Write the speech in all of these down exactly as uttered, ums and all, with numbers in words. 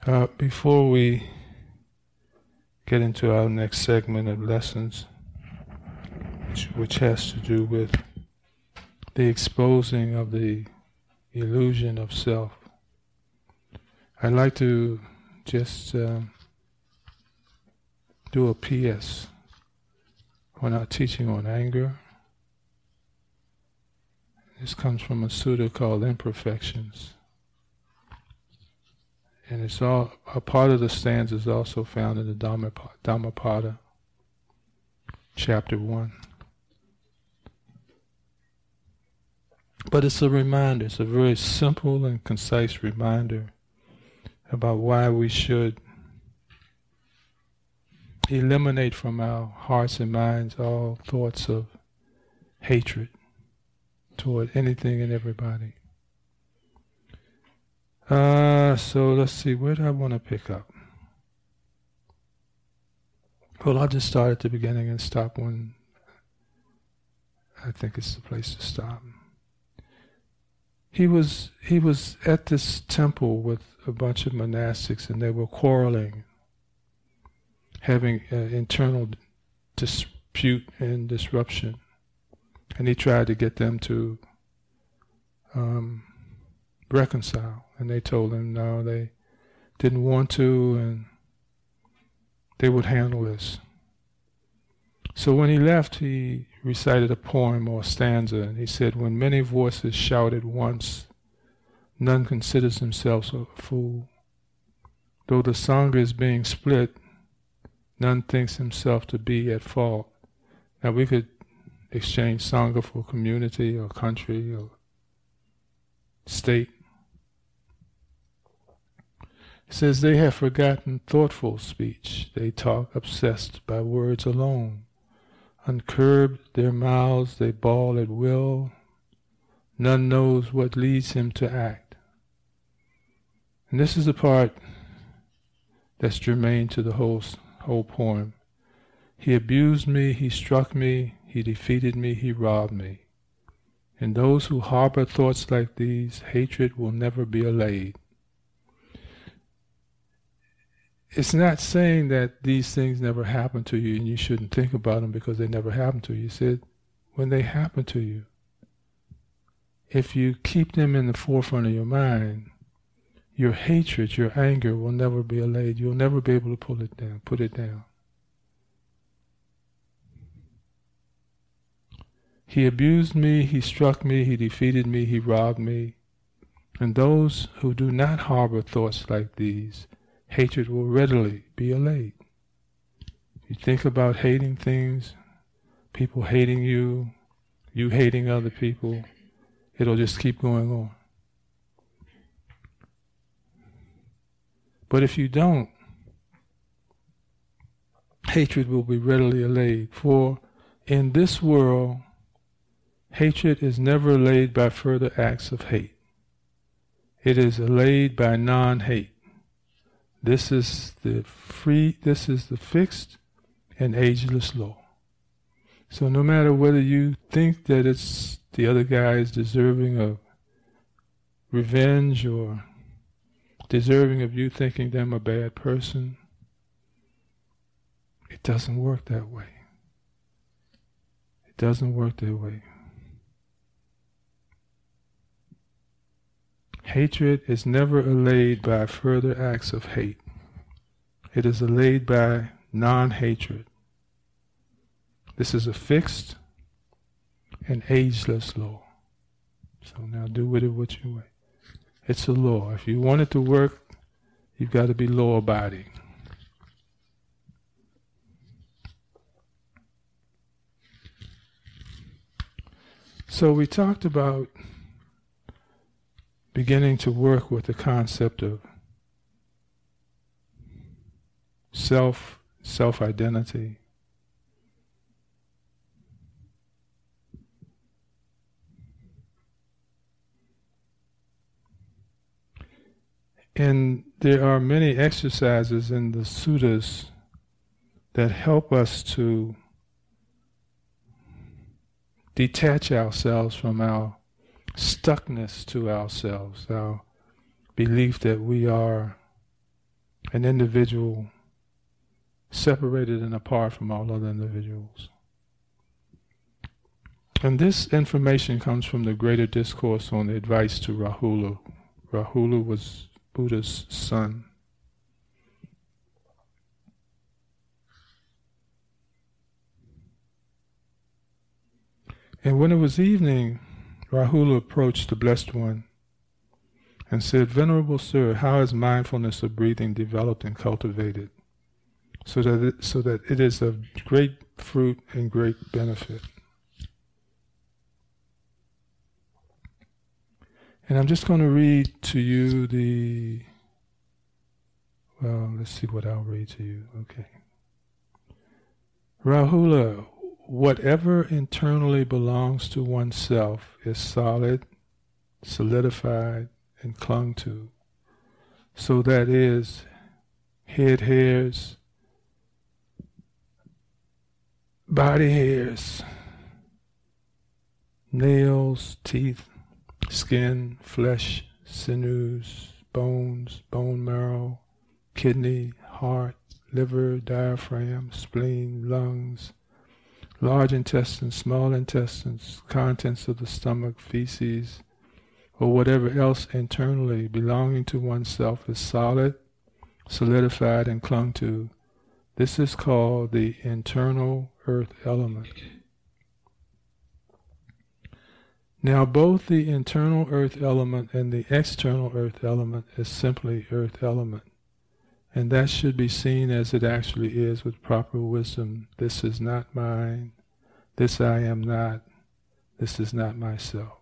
Uh, before we get into our next segment of lessons, which, which has to do with the exposing of the illusion of self, I'd like to just um, do a P S on our teaching on anger. This comes from a sutta called Imperfections. And it's all, a part of the stanza is also found in the Dhammapada, Dhammapada chapter one. But it's a reminder, it's a very simple and concise reminder about why we should eliminate from our hearts and minds all thoughts of hatred toward anything and everybody. Uh, so let's see, where do I want to pick up? Well, I'll just start at the beginning and stop when I think it's the place to stop. He was he was at this temple with a bunch of monastics, and they were quarreling, having uh, internal dispute and disruption. And he tried to get them to um, reconcile. And they told him no, they didn't want to, and they would handle this. So when he left, he recited a poem or a stanza, and he said, "When many voices shout at once, none considers themselves a fool. Though the Sangha is being split, none thinks himself to be at fault." Now we could exchange Sangha for community or country or state. It says, "They have forgotten thoughtful speech. They talk obsessed by words alone. Uncurbed their mouths, they bawl at will. None knows what leads him to act." And this is the part that's germane to the whole, whole poem. "He abused me, he struck me, he defeated me, he robbed me. And those who harbor thoughts like these, hatred will never be allayed." It's not saying that these things never happen to you and you shouldn't think about them because they never happened to you. It said, when they happen to you, if you keep them in the forefront of your mind, your hatred, your anger will never be allayed. You'll never be able to pull it down, put it down. "He abused me, he struck me, he defeated me, he robbed me. And those who do not harbor thoughts like these, hatred will readily be allayed." You think about hating things, people hating you, you hating other people, it'll just keep going on. But if you don't, hatred will be readily allayed. For in this world, hatred is never allayed by further acts of hate. It is allayed by non-hate. This is the free, this is the fixed and ageless law. So no matter whether you think that it's the other guy is deserving of revenge or deserving of you thinking them a bad person, it doesn't work that way. It doesn't work that way. Hatred is never allayed by further acts of hate. It is allayed by non-hatred. This is a fixed and ageless law. So now do with it what you will. It's a law. If you want it to work, you've got to be law-abiding. So we talked about beginning to work with the concept of self, self-identity. And there are many exercises in the suttas that help us to detach ourselves from our stuckness to ourselves, our belief that we are an individual separated and apart from all other individuals. And this information comes from the Greater Discourse on the Advice to Rahula. Rahula was Buddha's son. And when it was evening, Rahula approached the Blessed One and said, "Venerable Sir, how is mindfulness of breathing developed and cultivated so that it, so that it is of great fruit and great benefit?" And I'm just going to read to you the, well, let's see what I'll read to you. Okay. Rahula, whatever internally belongs to oneself is solid, solidified, and clung to. So that is head hairs, body hairs, nails, teeth, skin, flesh, sinews, bones, bone marrow, kidney, heart, liver, diaphragm, spleen, lungs, large intestines, small intestines, contents of the stomach, feces, or whatever else internally belonging to oneself is solid, solidified, and clung to. This is called the internal earth element. Now both the internal earth element and the external earth element is simply earth element. And that should be seen as it actually is with proper wisdom. This is not mine. This I am not. This is not myself.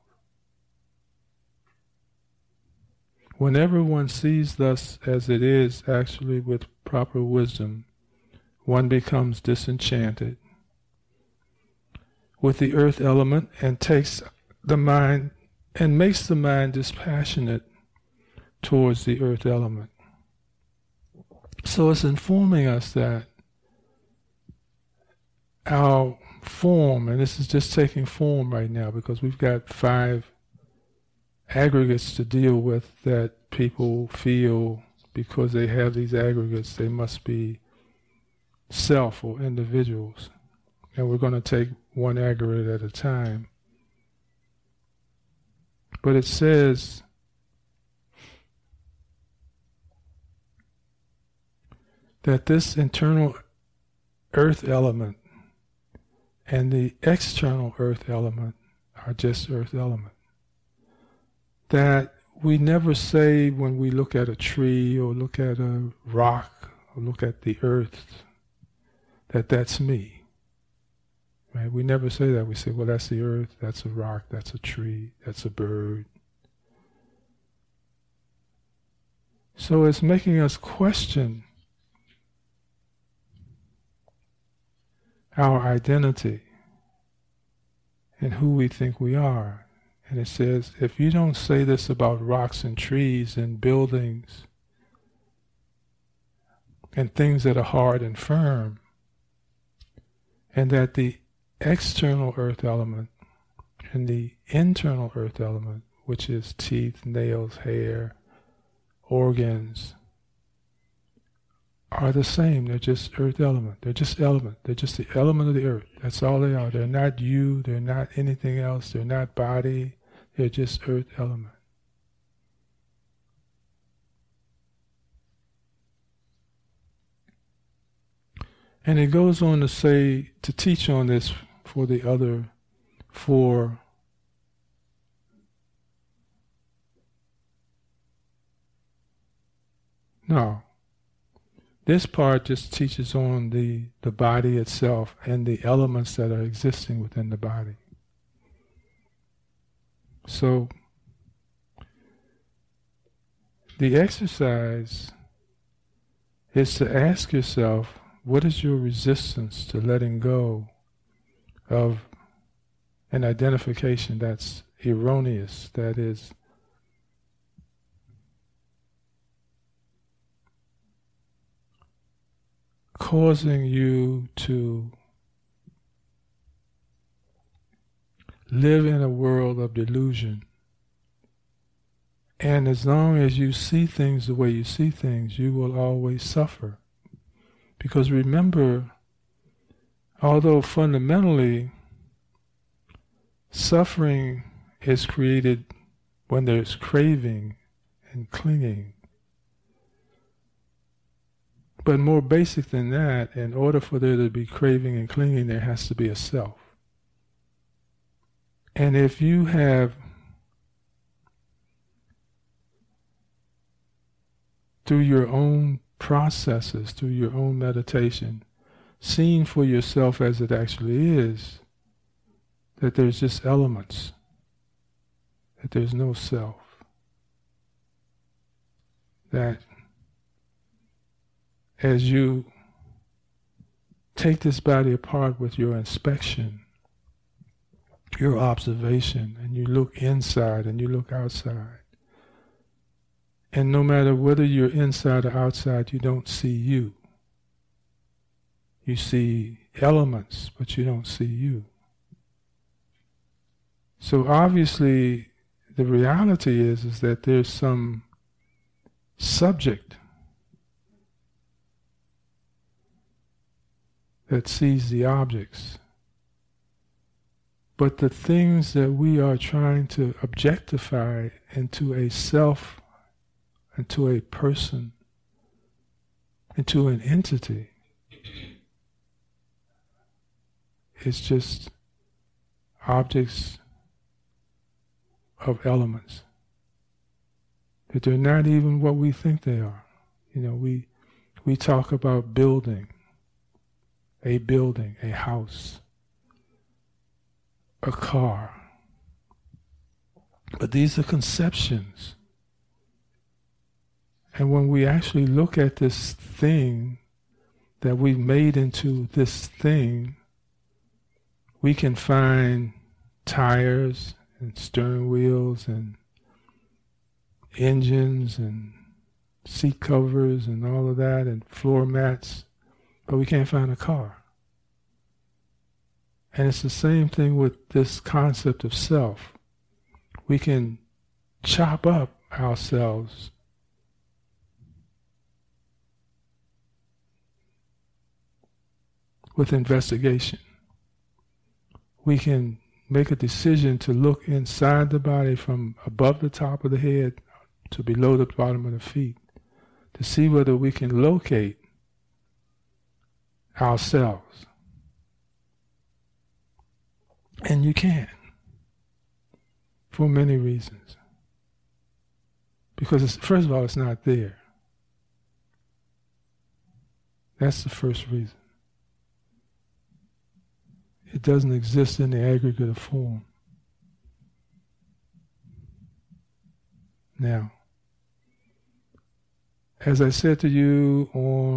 Whenever one sees thus as it is actually with proper wisdom, one becomes disenchanted with the earth element and takes the mind and makes the mind dispassionate towards the earth element. So it's informing us that our form, and this is just taking form right now because we've got five aggregates to deal with that people feel because they have these aggregates, they must be self or individuals. And we're going to take one aggregate at a time. But it says that this internal earth element and the external earth element are just earth element. That we never say when we look at a tree or look at a rock or look at the earth that that's me. Right? We never say that. We say, well, that's the earth, that's a rock, that's a tree, that's a bird. So it's making us question our identity and who we think we are. And it says, if you don't say this about rocks and trees and buildings and things that are hard and firm, and that the external earth element and the internal earth element, which is teeth, nails, hair, organs, are the same. They're just earth element. They're just element. They're just the element of the earth. That's all they are. They're not you. They're not anything else. They're not body. They're just earth element. And it goes on to say, to teach on this for the other four No. This part just teaches on the, the body itself and the elements that are existing within the body. So, the exercise is to ask yourself, what is your resistance to letting go of an identification that's erroneous, that is causing you to live in a world of delusion And as long as you see things the way you see things, you will always suffer. Because remember, although fundamentally suffering is created when there's craving and clinging, but more basic than that, in order for there to be craving and clinging, there has to be a self. And if you have, through your own processes, through your own meditation, seen for yourself as it actually is, that there's just elements, that there's no self, that as you take this body apart with your inspection, your observation, and you look inside and you look outside, and no matter whether you're inside or outside, you don't see you. You see elements, but you don't see you. So obviously, the reality is, is that there's some subject that sees the objects. But the things that we are trying to objectify into a self, into a person, into an entity, it's just objects of elements. That they're not even what we think they are. You know, we we talk about building, a building, a house, a car. But these are conceptions. And when we actually look at this thing that we've made into this thing, we can find tires and steering wheels and engines and seat covers and all of that and floor mats, but we can't find a car. And it's the same thing with this concept of self. We can chop up ourselves with investigation. We can make a decision to look inside the body from above the top of the head to below the bottom of the feet to see whether we can locate ourselves. And you can, for many reasons. Because it's, first of all, it's not there. That's the first reason. It doesn't exist in the aggregate of form. Now, as I said to you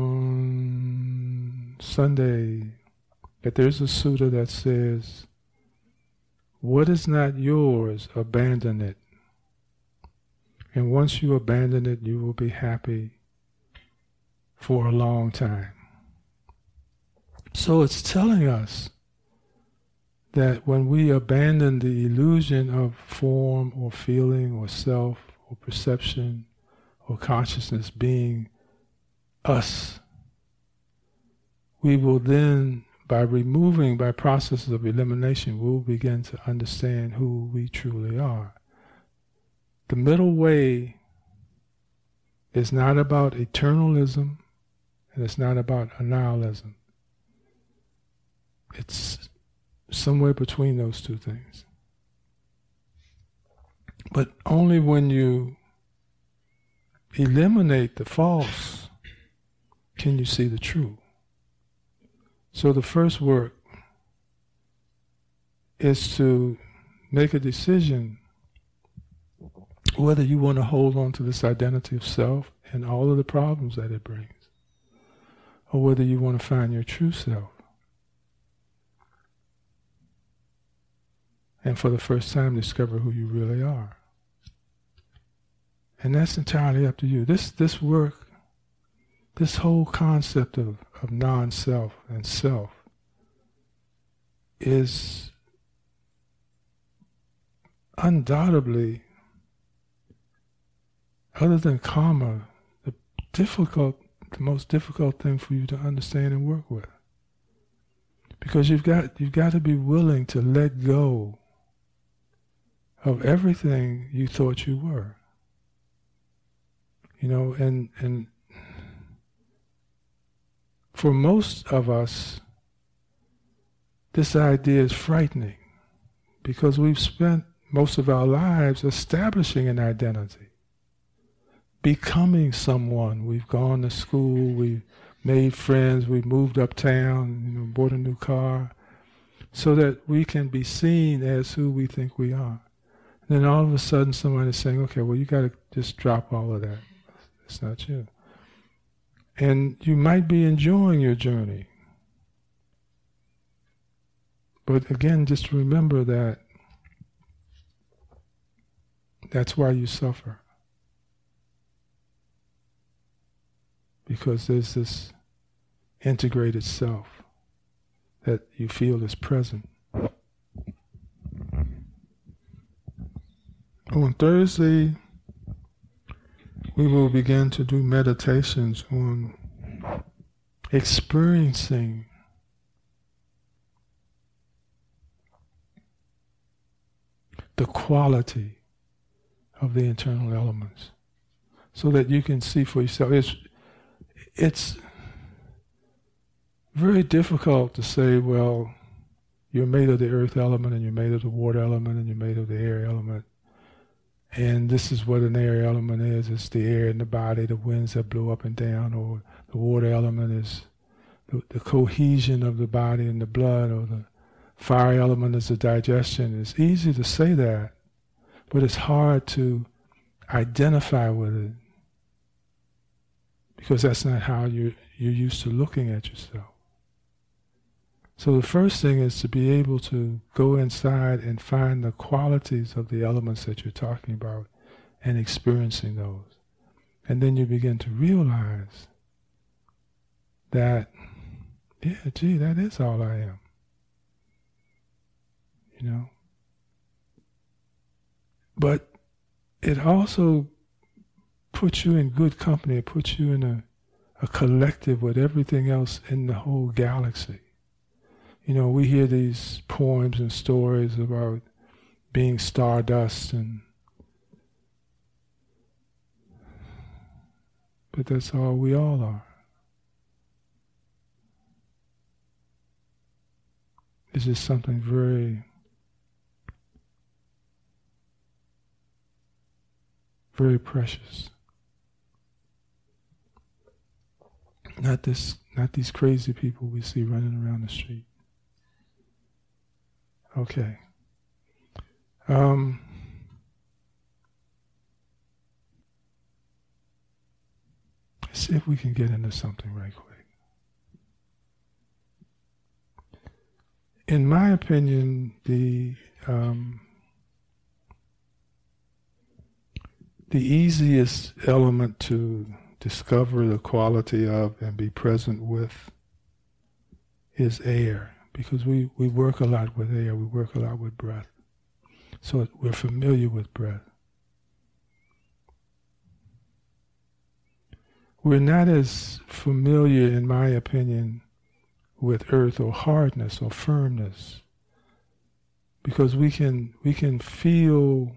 on Sunday, that there's a sutta that says, what is not yours, abandon it. And once you abandon it, you will be happy for a long time. So it's telling us that when we abandon the illusion of form or feeling or self or perception or consciousness being us, we will then, by removing, by processes of elimination, we will begin to understand who we truly are. The middle way is not about eternalism, and it's not about annihilism. It's somewhere between those two things. But only when you eliminate the false can you see the true. So the first work is to make a decision whether you want to hold on to this identity of self and all of the problems that it brings, or whether you want to find your true self. And for the first time discover who you really are. And that's entirely up to you. This this work, this whole concept of, of non-self and self is undoubtedly other than karma, the difficult, the most difficult thing for you to understand and work with. Because you've got you've got to be willing to let go of everything you thought you were. You know, and and for most of us, this idea is frightening because we've spent most of our lives establishing an identity, becoming someone. We've gone to school, we've made friends, we've moved uptown, you know, bought a new car, so that we can be seen as who we think we are. And then all of a sudden somebody's saying, okay, well, you got to just drop all of that. It's not you. And you might be enjoying your journey. But again, just remember that that's why you suffer. Because there's this integrated self that you feel is present. On Thursday, we will begin to do meditations on experiencing the quality of the internal elements, so that you can see for yourself. It's, it's very difficult to say, well, you're made of the earth element, and you're made of the water element, and you're made of the air element. And this is what an air element is. It's the air in the body, the winds that blow up and down, or the water element is the, the cohesion of the body and the blood, or the fire element is the digestion. It's easy to say that, but it's hard to identify with it because that's not how you're, you're used to looking at yourself. So the first thing is to be able to go inside and find the qualities of the elements that you're talking about and experiencing those. And then you begin to realize that, yeah, gee, that is all I am. You know? But it also puts you in good company. It puts you in a, a collective with everything else in the whole galaxy. You know, we hear these poems and stories about being stardust, and but that's all we all are. It's just something very, very precious. Not this, not these crazy people we see running around the street. Okay. Um, let's see if we can get into something right quick. In my opinion, the um, the easiest element to discover the quality of and be present with is air. Because we, we work a lot with air, we work a lot with breath. So we're familiar with breath. We're not as familiar, in my opinion, with earth or hardness or firmness. Because we can we can feel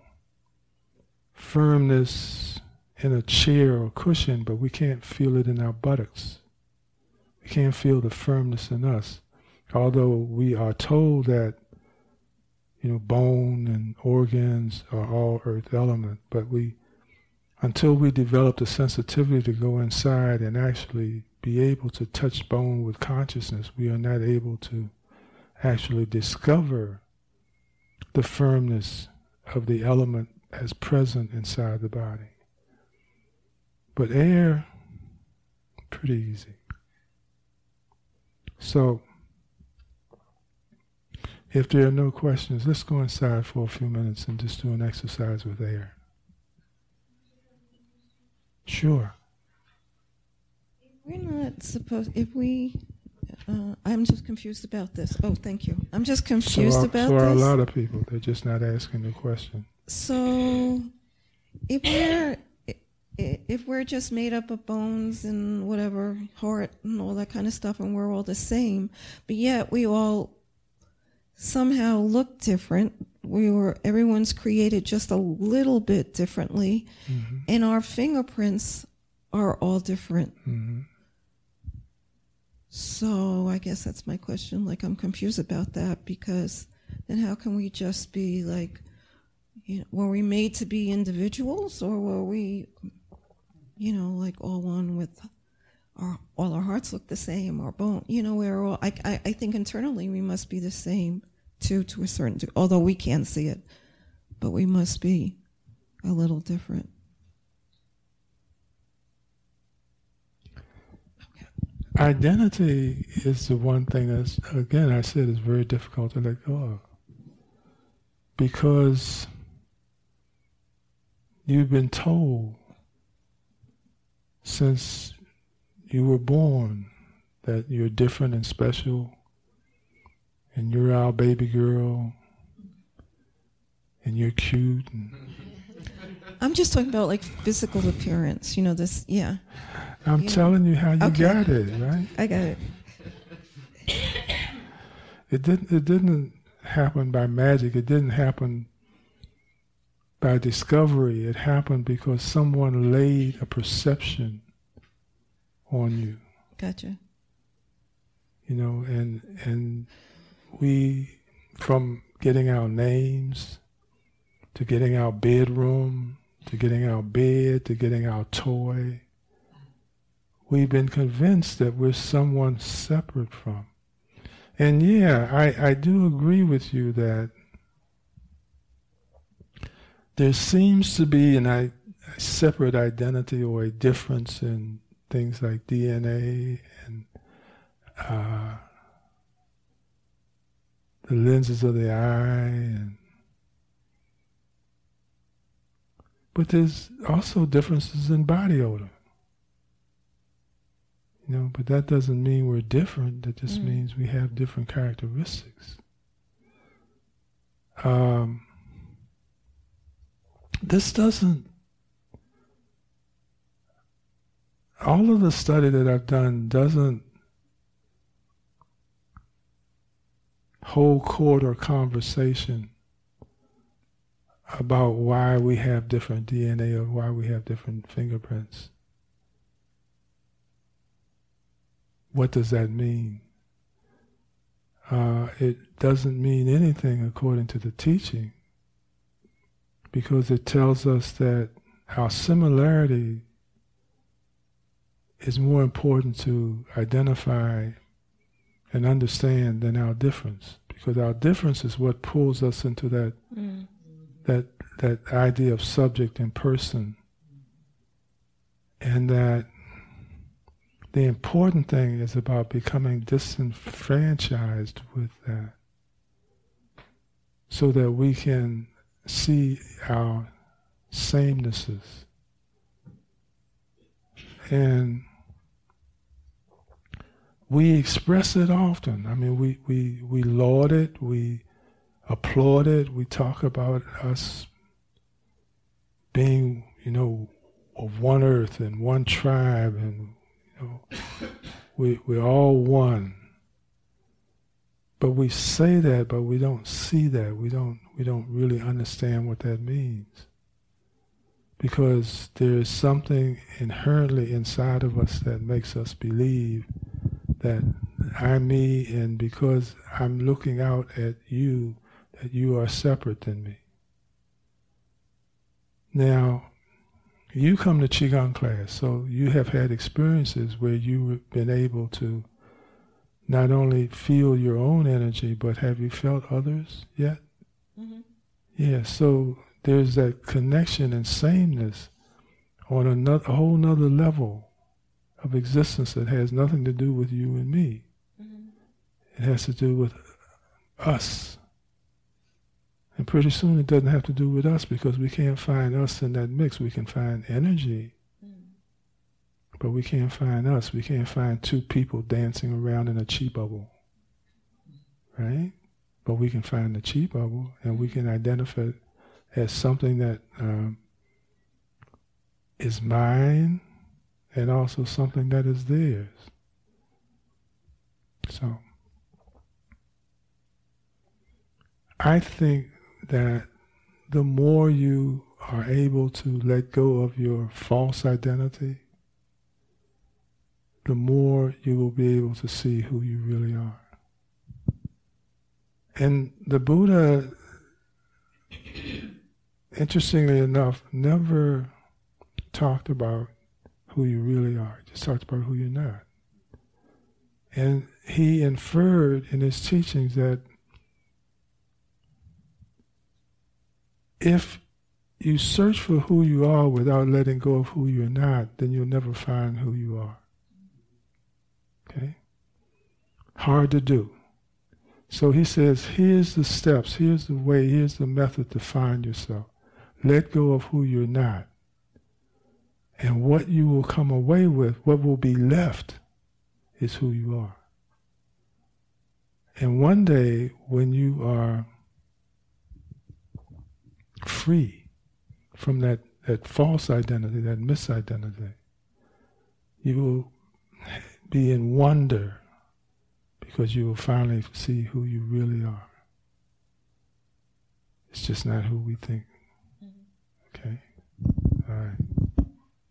firmness in a chair or cushion, but we can't feel it in our buttocks. We can't feel the firmness in us. Although we are told that, you know, bone and organs are all earth element, but we, until we develop the sensitivity to go inside and actually be able to touch bone with consciousness, we are not able to actually discover the firmness of the element as present inside the body. But air, pretty easy. So, if there are no questions, let's go inside for a few minutes and just do an exercise with air. Sure. We're not supposed, if we, uh, I'm just confused about this. Oh, thank you. I'm just confused so are, about so this. So are a lot of people. They're just not asking the question. So, if we're, if we're just made up of bones and whatever, heart and all that kind of stuff, and we're all the same, but yet we all somehow look different. We were, everyone's created just a little bit differently, mm-hmm. and our fingerprints are all different. Mm-hmm. So I guess that's my question. Like, I'm confused about that, because then how can we just be like, you know, were we made to be individuals, or were we, you know, like all one with our, all our hearts look the same, our bone, you know, we're all, I, I, I think internally we must be the same too, to a certain degree, although we can't see it, but we must be a little different. Identity is the one thing that's, again, I said, is very difficult to let go of. Because you've been told since you were born that you're different and special, and you're our baby girl, and you're cute. And I'm just talking about like physical appearance, you know, this, yeah. I'm you telling know. you how you okay. got it, right? I got it. It didn't, it didn't happen by magic. It didn't happen by discovery. It happened because someone laid a perception on you. Gotcha. You know, and and we, from getting our names, to getting our bedroom, to getting our bed, to getting our toy, we've been convinced that we're someone separate from. And yeah, I, I do agree with you that there seems to be an, a separate identity or a difference in things like D N A and uh, the lenses of the eye, and but there's also differences in body odor. You know, but that doesn't mean we're different. That just mm. means we have different characteristics. Um, this doesn't, all of the study that I've done doesn't hold court or conversation about why we have different D N A or why we have different fingerprints. What does that mean? Uh, it doesn't mean anything according to the teaching, because it tells us that our similarity is more important to identify and understand than our difference, because our difference is what pulls us into that mm. that that idea of subject and person, and that the important thing is about becoming disenfranchised with that, so that we can see our samenesses. And we express it often. I mean, we, we, we laud it, we applaud it, we talk about us being, you know, of one earth and one tribe, and you know, we, we're all one. But we say that, but we don't see that. We don't, we don't really understand what that means. Because there is something inherently inside of us that makes us believe that I'm me, and because I'm looking out at you, that you are separate than me. Now, you come to Qigong class, so you have had experiences where you've been able to not only feel your own energy, but have you felt others yet? Mm-hmm. Yeah, so there's that connection and sameness on another, a whole nother level of existence that has nothing to do with you and me. Mm-hmm. It has to do with us. And pretty soon it doesn't have to do with us, because we can't find us in that mix. We can find energy, mm. but we can't find us. We can't find two people dancing around in a chi bubble, right? But we can find the chi bubble, and we can identify it as something that um, is mine and also something that is theirs. So, I think that the more you are able to let go of your false identity, the more you will be able to see who you really are. And the Buddha, interestingly enough, never talked about who you really are. He just talked about who you're not. And he inferred in his teachings that if you search for who you are without letting go of who you're not, then you'll never find who you are. Okay? Hard to do. So he says, here's the steps, here's the way, here's the method to find yourself. Let go of who you're not. And what you will come away with, what will be left, is who you are. And one day, when you are free from that, that false identity, that misidentity, you will be in wonder because you will finally see who you really are. It's just not who we think. Okay? All right.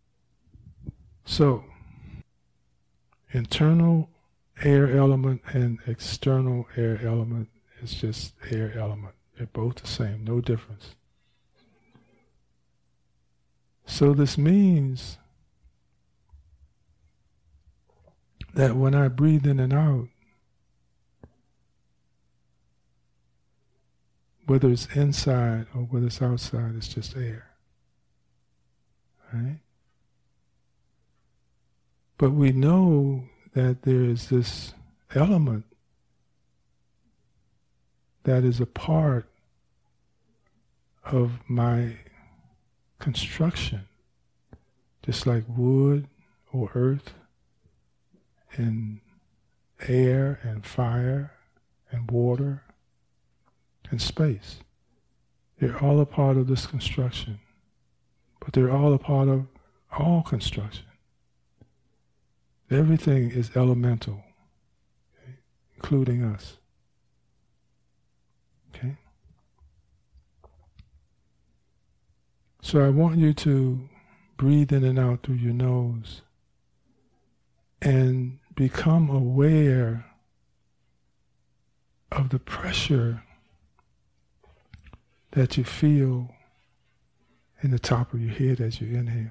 So, internal air element and external air element is just air element. They're both the same, no difference. So this means that when I breathe in and out, whether it's inside or whether it's outside, it's just air. Right? But we know that there is this element that is a part of my construction, just like wood or earth and air and fire and water and space. They're all a part of this construction, but they're all a part of all construction. Everything is elemental, okay, including us. Okay? So I want you to breathe in and out through your nose and become aware of the pressure that you feel in the top of your head as you inhale.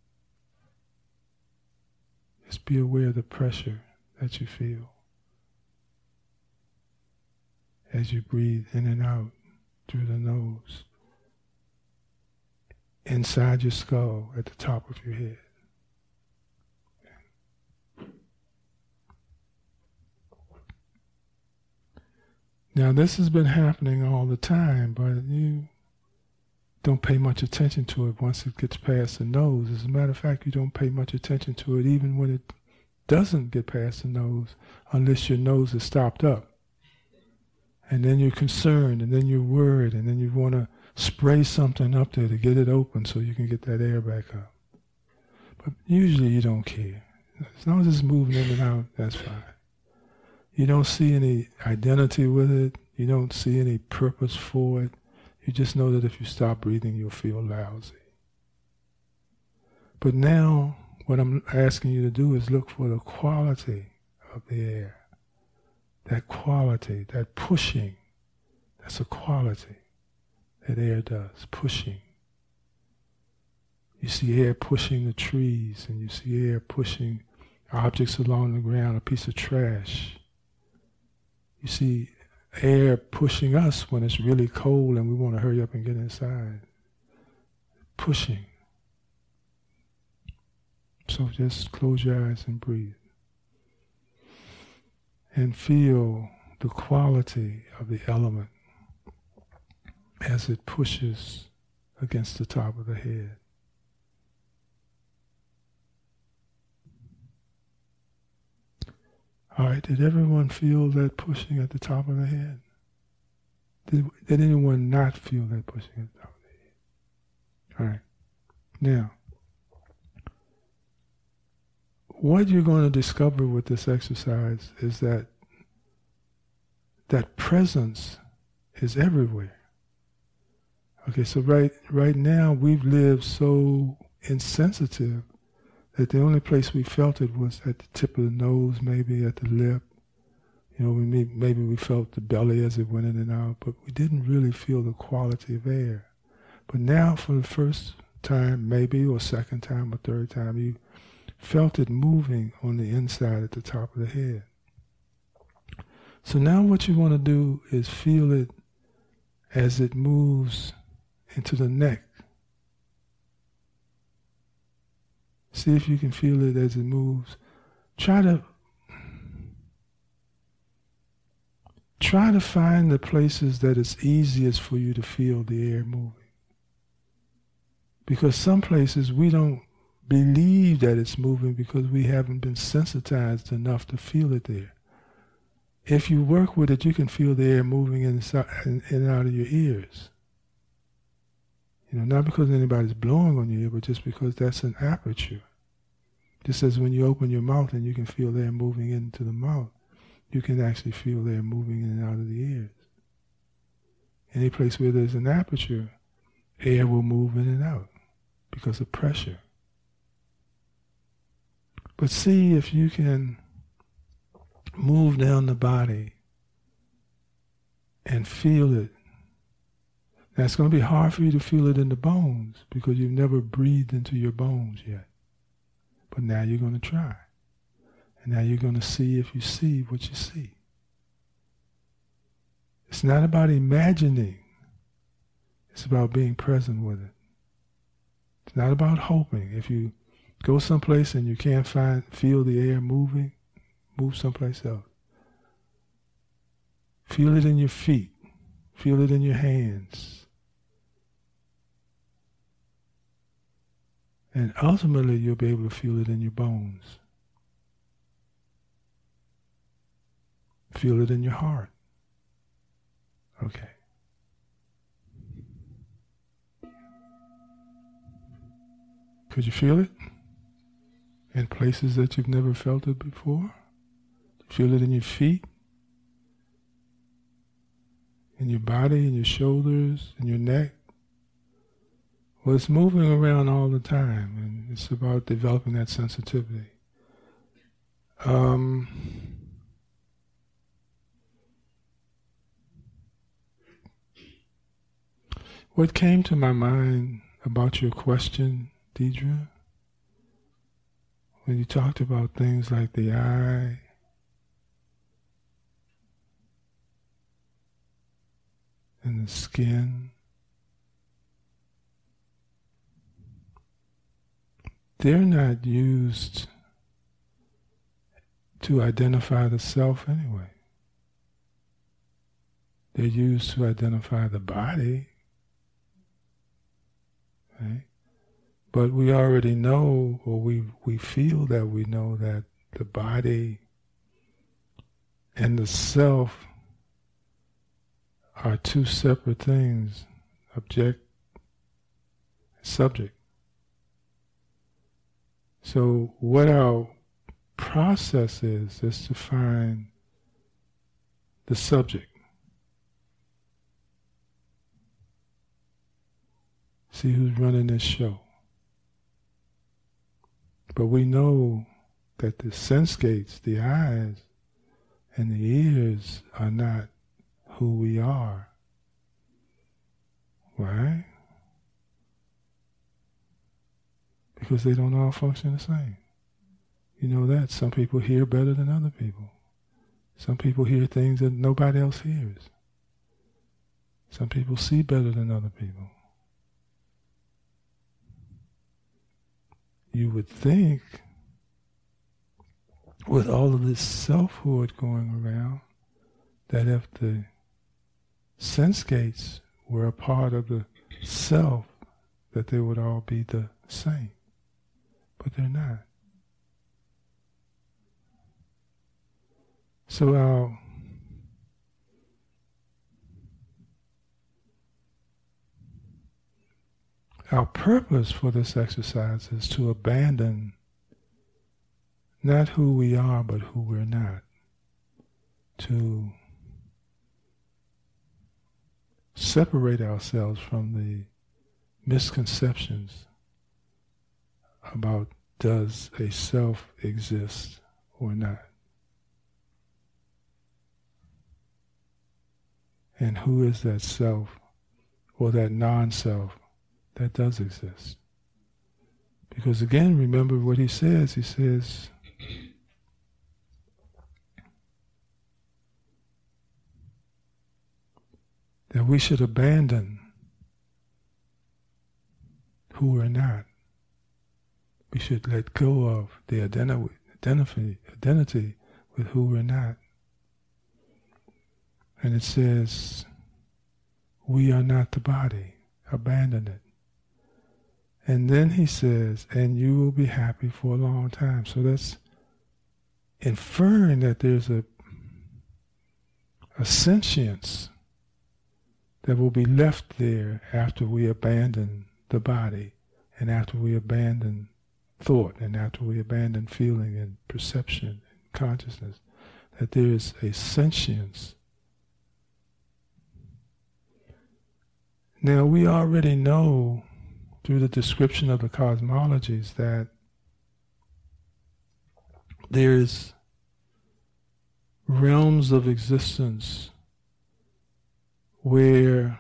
Just be aware of the pressure that you feel as you breathe in and out through the nose, inside your skull, at the top of your head. Now this has been happening all the time, but you don't pay much attention to it once it gets past the nose. As a matter of fact, you don't pay much attention to it even when it doesn't get past the nose, unless your nose is stopped up. And then you're concerned, and then you're worried, and then you want to spray something up there to get it open so you can get that air back up. But usually you don't care. As long as it's moving in and out, that's fine. You don't see any identity with it. You don't see any purpose for it. You just know that if you stop breathing, you'll feel lousy. But now, what I'm asking you to do is look for the quality of the air. That quality, that pushing, that's a quality that air does, pushing. You see air pushing the trees, and you see air pushing objects along the ground, a piece of trash. You see air pushing us when it's really cold and we want to hurry up and get inside. Pushing. So just close your eyes and breathe. And feel the quality of the element as it pushes against the top of the head. All right, did everyone feel that pushing at the top of the head? Did, did anyone not feel that pushing at the top of the head? All right, now, what you're going to discover with this exercise is that that presence is everywhere. Okay, so right right now we've lived so insensitive that the only place we felt it was at the tip of the nose, maybe at the lip. You know, we may, maybe we felt the belly as it went in and out, but we didn't really feel the quality of air. But now, for the first time, maybe, or second time, or third time, you felt it moving on the inside at the top of the head. So now what you want to do is feel it as it moves into the neck. See if you can feel it as it moves. Try to try to find the places that it's easiest for you to feel the air moving. Because some places we don't believe that it's moving because we haven't been sensitized enough to feel it there. If you work with it, you can feel the air moving inside, in, in and out of your ears. You know, not because anybody's blowing on your ear, but just because that's an aperture. Just as when you open your mouth and you can feel air moving into the mouth, you can actually feel air moving in and out of the ears. Any place where there's an aperture, air will move in and out because of pressure. But see if you can move down the body and feel it. Now it's going to be hard for you to feel it in the bones because you've never breathed into your bones yet. But now you're going to try. And now you're going to see if you see what you see. It's not about imagining. It's about being present with it. It's not about hoping. If you go someplace and you can't find, feel the air moving, move someplace else. Feel it in your feet. Feel it in your hands. And ultimately you'll be able to feel it in your bones. Feel it in your heart. Okay. Could you feel it? In places that you've never felt it before? Feel it in your feet? In your body, in your shoulders, in your neck? Well, it's moving around all the time, and it's about developing that sensitivity. Um, what came to my mind about your question, Deidre, when you talked about things like the eye, and the skin, they're not used to identify the self anyway. They're used to identify the body, right? But we already know, or we we feel that we know that the body and the self are two separate things, object, subject. So what our process is, is to find the subject. See who's running this show. But we know that the sense gates, the eyes and the ears are not who we are. Right? Because they don't all function the same. You know that. Some people hear better than other people. Some people hear things that nobody else hears. Some people see better than other people. You would think, with all of this selfhood going around, that if the sense gates were a part of the self, that they would all be the same. But they're not. So our our purpose for this exercise is to abandon not who we are, but who we're not. To separate ourselves from the misconceptions about does a self exist or not. And who is that self or that non-self that does exist? Because again, remember what he says. He says, that we should abandon who we're not. We should let go of the identi- identity, identity with who we're not. And it says, we are not the body. Abandon it. And then he says, and you will be happy for a long time. So that's inferring that there's a, a sentience that will be left there after we abandon the body, and after we abandon thought, and after we abandon feeling and perception and consciousness, that there is a sentience. Now we already know through the description of the cosmologies that there is realms of existence where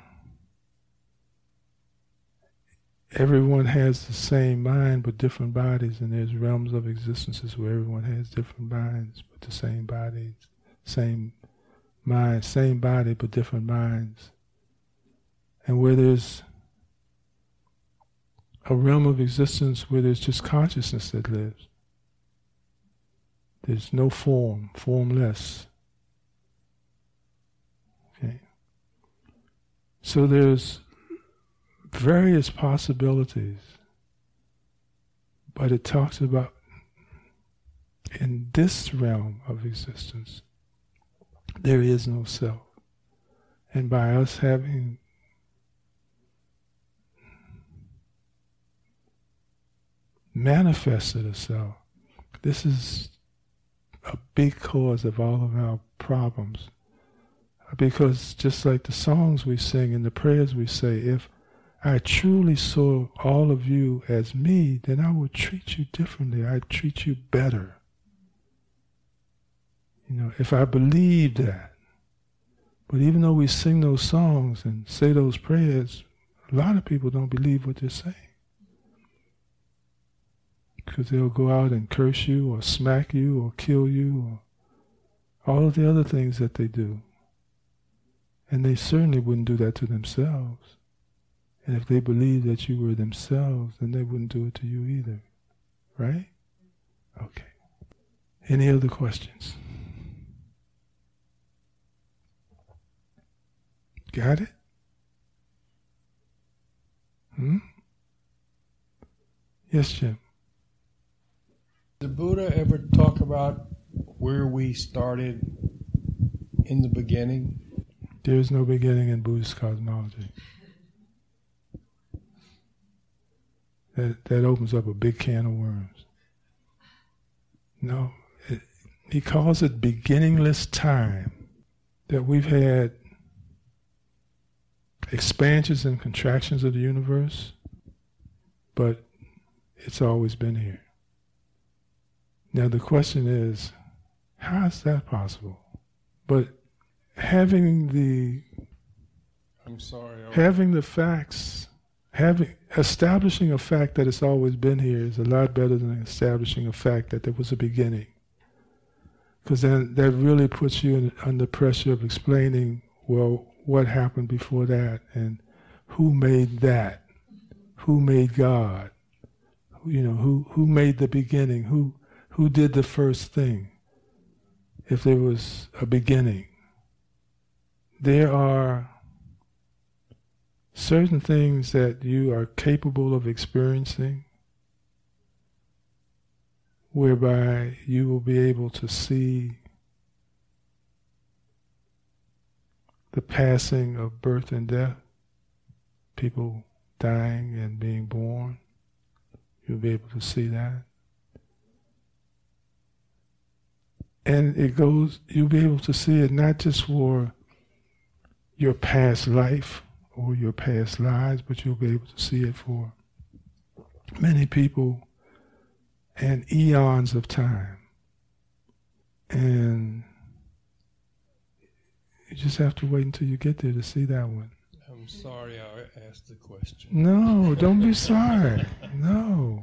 everyone has the same mind but different bodies, and there's realms of existences where everyone has different minds but the same bodies, same mind, same body but different minds. And where there's a realm of existence where there's just consciousness that lives. There's no form, formless. Okay. So there's various possibilities, but it talks about in this realm of existence, there is no self. And by us having manifested a self, this is a big cause of all of our problems. Because just like the songs we sing and the prayers we say, if I truly saw all of you as me, then I would treat you differently. I'd treat you better. You know, if I believed that. But even though we sing those songs and say those prayers, a lot of people don't believe what they're saying. Because they'll go out and curse you or smack you or kill you or all of the other things that they do. And they certainly wouldn't do that to themselves. And if they believed that you were themselves, then they wouldn't do it to you either. Right? Okay. Any other questions? Got it? Hmm? Yes, Jim. Did the Buddha ever talk about where we started in the beginning? There is no beginning in Buddhist cosmology. That that opens up a big can of worms. No, it, he calls it beginningless time. That we've had expansions and contractions of the universe, but it's always been here. Now the question is, how is that possible? But having the I'm sorry. I having the facts, having establishing a fact that it's always been here is a lot better than establishing a fact that there was a beginning. Because then that really puts you in, under pressure of explaining, well, what happened before that, and who made that, who made God, you know, who who made the beginning, who who did the first thing, if there was a beginning. There are certain things that you are capable of experiencing whereby you will be able to see the passing of birth and death, people dying and being born. You'll be able to see that. And it goes, you'll be able to see it not just for your past life or your past lives, but you'll be able to see it for many people and eons of time. And you just have to wait until you get there to see that one. I'm sorry I asked the question. No, don't be sorry. No.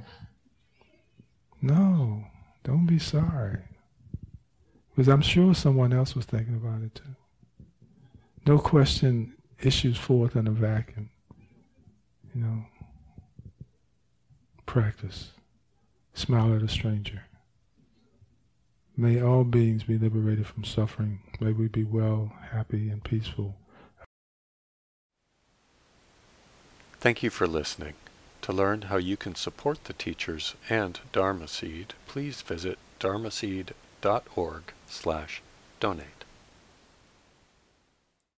No, don't be sorry. Because I'm sure someone else was thinking about it too. No question issues forth in a vacuum. You know, practice. Smile at a stranger. May all beings be liberated from suffering. May we be well, happy, and peaceful. Thank you for listening. To learn how you can support the teachers and Dharma Seed, please visit dharmaseed dot org slash donate.